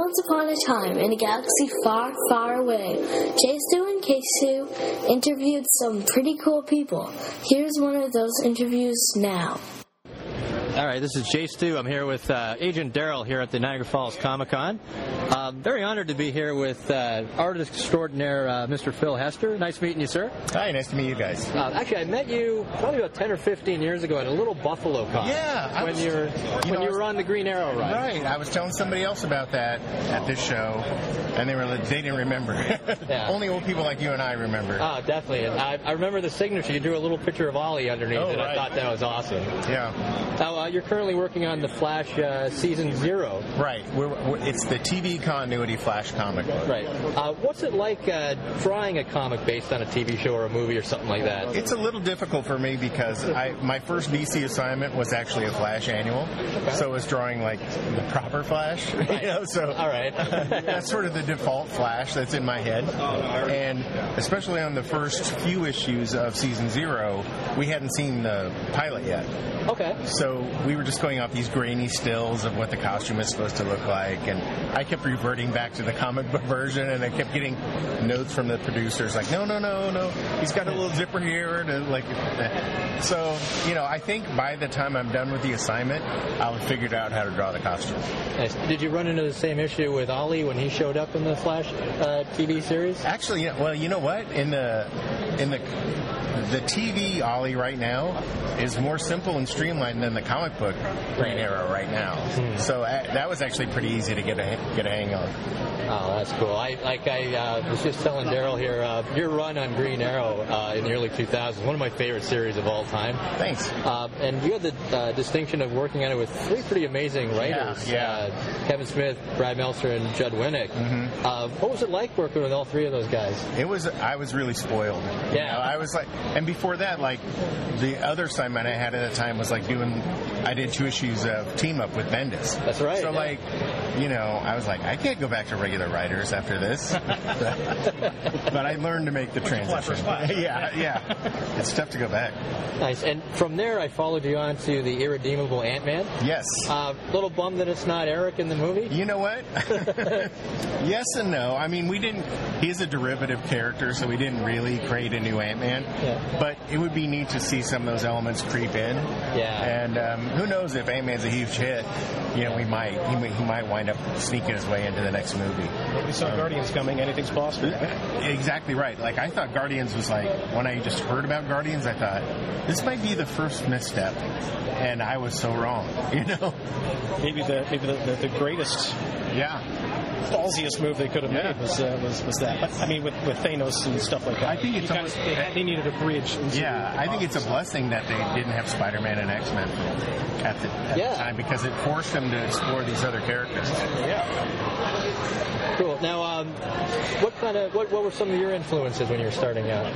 Once upon a time, in a galaxy far, far away, J-Stu and K-Stu interviewed some pretty cool people. Here's one of those interviews now. All right, this is J-Stu. I'm here with Agent Daryl here at the Niagara Falls Comic-Con. Very honored to be here with artist extraordinaire Mr. Phil Hester. Nice meeting you, sir. Hi, nice to meet you guys. Actually, I met you probably about 10 or 15 years ago at a little Buffalo Con. Yeah. When you were on the Green Arrow ride. Right. I was telling somebody else about that at this show, and they didn't remember. Yeah. Only old people like you and I remember. Oh, definitely. And I remember the signature. You drew a little picture of Ollie underneath it. Right. I thought that was awesome. Yeah. Now, you're currently working on The Flash Season 0. Right. It's the TV continuity Flash comic book. Right. What's it like drawing a comic based on a TV show or a movie or something like that? It's a little difficult for me because my first DC assignment was actually a Flash annual, so it was drawing like the proper Flash. Right. So all right. That's sort of the default Flash that's in my head, and especially on the first few issues of Season 0, we hadn't seen the pilot yet. Okay. So we were just going off these grainy stills of what the costume is supposed to look like, and I kept reverting back to the comic book version, and I kept getting notes from the producers like, no, he's got a little zipper here, so I think by the time I'm done with the assignment, I'll have figured out how to draw the costume. Nice. Did you run into the same issue with Ollie when he showed up in the Flash TV series? Actually, well, you know what? In the TV Ollie right now is more simple and streamlined than the comic book Green Arrow right now. Mm. So that was actually pretty easy to get a hang of. Oh, that's cool. I was just telling Daryl here, your run on Green Arrow in the early 2000s, one of my favorite series of all time. Thanks. And you had the distinction of working on it with three pretty amazing writers. Yeah. Kevin Smith, Brad Meltzer, and Judd Winnick. Mm-hmm. What was it like working with all three of those guys? I was really spoiled. Yeah. I was like, and before that, like, the other assignment I had at the time was like I did 2 issues of Team Up with Bendis. That's right. So I was like, I can't go back to regular writers after this. But I learned to make the transition. Yeah. It's tough to go back. Nice. And from there, I followed you on to the Irredeemable Ant-Man. Yes. Little bummed that it's not Eric in the movie. You know what? Yes and no. I mean, he's a derivative character, so we didn't really create a new Ant-Man. Yeah. But it would be neat to see some of those elements creep in. Yeah. And who knows if Ant-Man's a huge hit? He might wind up sneaking his way into the next movie. We saw Guardians coming. Anything's possible. Exactly right. Like, I thought Guardians was like, when I just heard about Guardians, I thought, this might be the first misstep. And I was so wrong, Maybe the greatest, ballsiest move they could have made was that. But, I mean, with Thanos and stuff like that. I think they needed a bridge. I think it's a blessing that they didn't have Spider-Man and X-Men at the time, because it forced them to explore these other characters. Yeah. Cool. Now, what were some of your influences when you were starting out?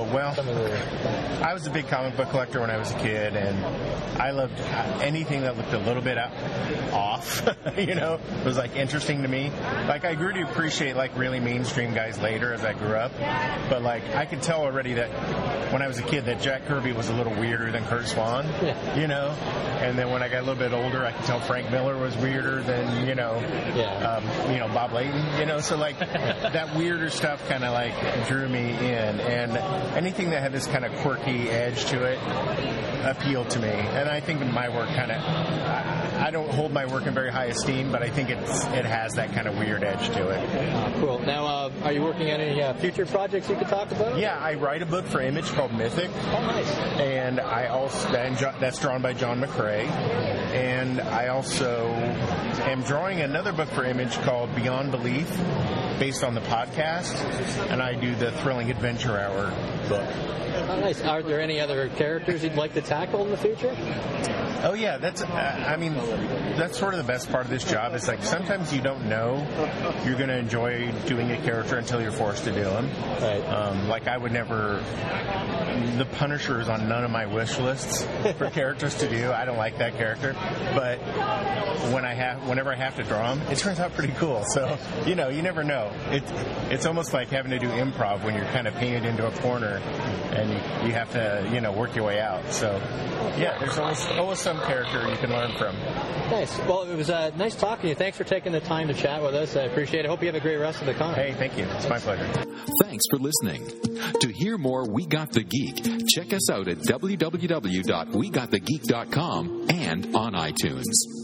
I was a big comic book collector when I was a kid, and I loved anything that looked a little bit off. It was like interesting to me. Like, I grew to appreciate like really mainstream guys later as I grew up, but like I could tell already that when I was a kid that Jack Kirby was a little weirder than Curt Swan. And then when I got a little bit older, I could tell Frank Miller was weirder than Bob Layton. So like that weirder stuff kind of like drew me in, and anything that had this kind of quirky edge to it appealed to me. And I think my work I don't hold my work in very high esteem, but I think it has that kind of weird edge to it. Cool. Now, are you working on any future projects you could talk about? Yeah, I write a book for Image called Mythic. Oh, nice. And that's drawn by John McCrae. And I also am drawing another book for Image called Beyond Belief, based on the podcast, and I do the Thrilling Adventure Hour book. Oh, nice. Are there any other characters you'd like to tackle in the future? Oh yeah, that's sort of the best part of this job. Is like sometimes you don't know you're going to enjoy doing a character until you're forced to do them. Right. Like I would never. The Punisher is on none of my wish lists for characters to do. I don't like that character, but whenever I have to draw him, it turns out pretty cool. So you never know. So it's almost like having to do improv when you're kind of painted into a corner and you have to, work your way out. So, yeah, there's always some character you can learn from. Nice. Well, it was nice talking to you. Thanks for taking the time to chat with us. I appreciate it. Hope you have a great rest of the con. Hey, thank you. It's my pleasure. Thanks for listening. To hear more We Got the Geek, check us out at www.wegotthegeek.com and on iTunes.